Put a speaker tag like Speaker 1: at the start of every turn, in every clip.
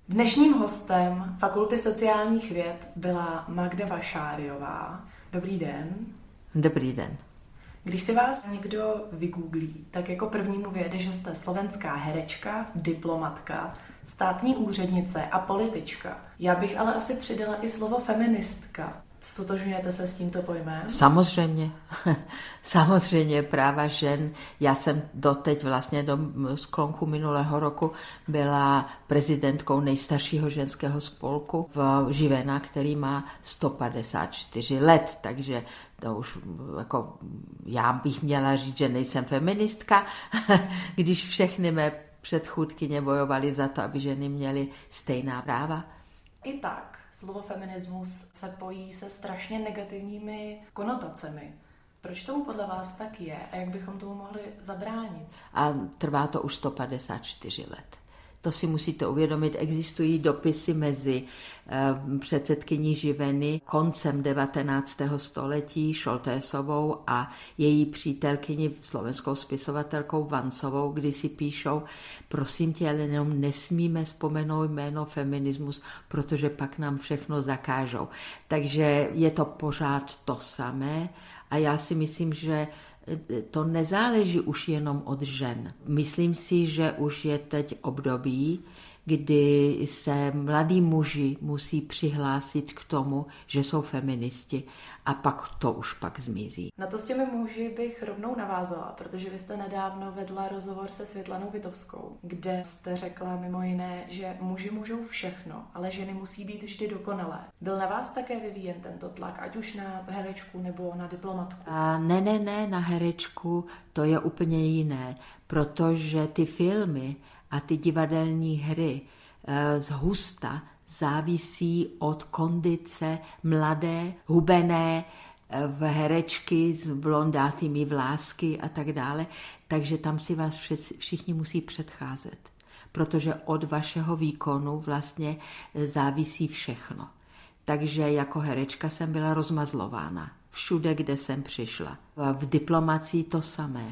Speaker 1: Dnešním hostem Fakulty sociálních věd byla Magda Vašáriová. Dobrý den.
Speaker 2: Dobrý den.
Speaker 1: Když si vás někdo vygooglí, tak jako první mu vyjede, že jste slovenská herečka, diplomatka, státní úřednice a politička. Já bych ale asi přidala i slovo feministka. Stotožňujete se s tímto pojmem?
Speaker 2: Samozřejmě. Samozřejmě práva žen. Já jsem doteď vlastně do sklonku minulého roku byla prezidentkou nejstaršího ženského spolku v Živena, který má 154 let, takže to už jako já bych měla říct, že nejsem feministka, když všechny mé předchůdkyně bojovaly za to, aby ženy měly stejná práva.
Speaker 1: I tak, slovo feminismus se pojí se strašně negativními konotacemi. Proč tomu podle vás tak je a jak bychom tomu mohli zabránit?
Speaker 2: A trvá to už 154 let. To si musíte uvědomit, existují dopisy mezi předsedkyní Živeny koncem 19. století Šoltésovou a její přítelkyni slovenskou spisovatelkou Vancovou, kdy si píšou, prosím tě, ale jenom nesmíme vzpomenout jméno feminismus, protože pak nám všechno zakážou. Takže je to pořád to samé a já si myslím, že to nezáleží už jenom od žen. Myslím si, že už je teď období, kdy se mladí muži musí přihlásit k tomu, že jsou feministi a pak to už pak zmizí.
Speaker 1: Na to s těmi muži bych rovnou navázala, protože vy jste nedávno vedla rozhovor se Světlanou Vitovskou, kde jste řekla mimo jiné, že muži můžou všechno, ale ženy musí být vždy dokonalé. Byl na vás také vyvíjen tento tlak, ať už na herečku nebo na diplomatku?
Speaker 2: Ne, na herečku to je úplně jiné, protože ty filmy a ty divadelní hry zhusta závisí od kondice mladé, hubené v herečky s blondátými vlásky a tak dále. Takže tam si vás všichni musí předcházet, protože od vašeho výkonu vlastně závisí všechno. Takže jako herečka jsem byla rozmazlována všude, kde jsem přišla. V diplomacii to samé.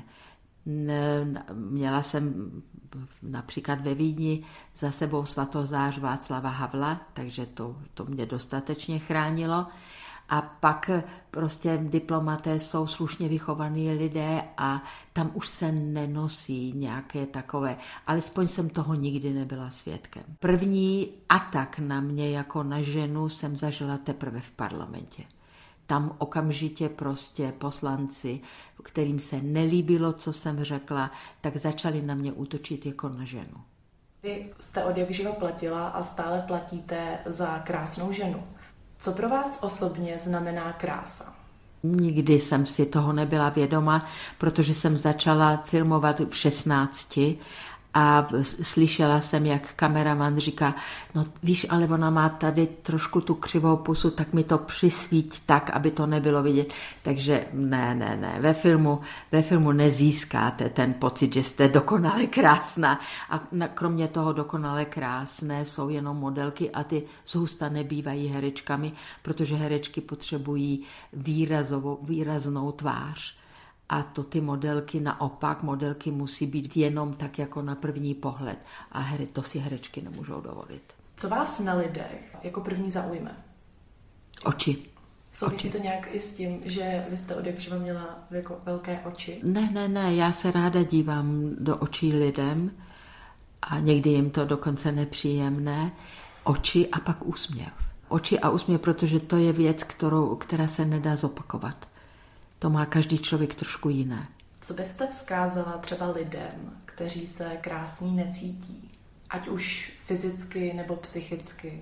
Speaker 2: Měla jsem například ve Vídni za sebou svatozář Václava Havla, takže to mě dostatečně chránilo. A pak prostě diplomaté jsou slušně vychovaní lidé a tam už se nenosí nějaké takové, alespoň jsem toho nikdy nebyla svědkem. První atak na mě jako na ženu jsem zažila teprve v parlamentě. Tam okamžitě prostě poslanci, kterým se nelíbilo, co jsem řekla, tak začali na mě útočit jako na ženu.
Speaker 1: Vy jste od jakživa platila a stále platíte za krásnou ženu. Co pro vás osobně znamená krása?
Speaker 2: Nikdy jsem si toho nebyla vědoma, protože jsem začala filmovat v 16 a slyšela jsem, jak kameraman říká, no víš, ale ona má tady trošku tu křivou pusu, tak mi to přisvíť tak, aby to nebylo vidět. Takže ne, ve filmu nezískáte ten pocit, že jste dokonale krásná. A kromě toho dokonale krásné jsou jenom modelky a ty zhusta nebývají herečkami, protože herečky potřebují výraznou tvář. A to ty modelky naopak, modelky musí být jenom tak jako na první pohled. A to si herečky nemůžou dovolit.
Speaker 1: Co vás na lidech jako první zaujme?
Speaker 2: Oči.
Speaker 1: Souvisí to nějak i s tím, že vy jste od jakživa měla jako velké oči?
Speaker 2: Ne, já se ráda dívám do očí lidem a někdy jim to dokonce nepříjemné. Oči a pak úsměv. Oči a úsměv, protože to je věc, která se nedá zopakovat. To má každý člověk trošku jiné.
Speaker 1: Co byste vzkázala třeba lidem, kteří se krásní necítí? Ať už fyzicky nebo psychicky?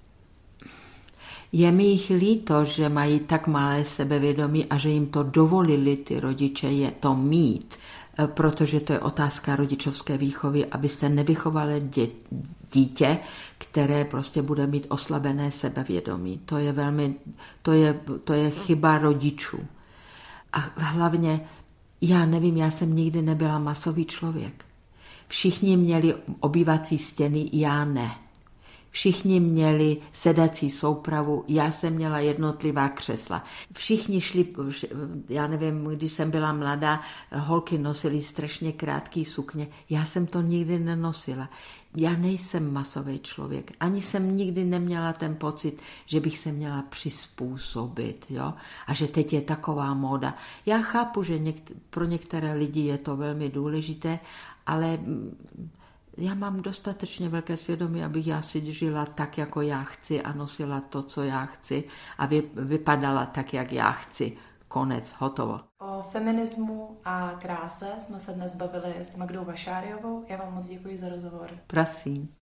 Speaker 2: Je mi jich líto, že mají tak malé sebevědomí a že jim to dovolili ty rodiče je to mít, protože to je otázka rodičovské výchovy, abyste nevychovali dítě, které prostě bude mít oslabené sebevědomí. To je chyba rodičů. A hlavně, já nevím, já jsem nikdy nebyla masový člověk. Všichni měli obývací stěny, já ne. Všichni měli sedací soupravu, já jsem měla jednotlivá křesla. Všichni šli, já nevím, když jsem byla mladá, holky nosily strašně krátké sukně. Já jsem to nikdy nenosila. Já nejsem masový člověk. Ani jsem nikdy neměla ten pocit, že bych se měla přizpůsobit. Jo? A že teď je taková móda. Já chápu, že pro některé lidi je to velmi důležité, ale já mám dostatečně velké svědomí, abych já si žila tak, jako já chci a nosila to, co já chci a vypadala tak, jak já chci. Konec, hotovo.
Speaker 1: O feminismu a kráse jsme se dnes bavili s Magdou Vašáriovou. Já vám moc děkuji za rozhovor.
Speaker 2: Prosím.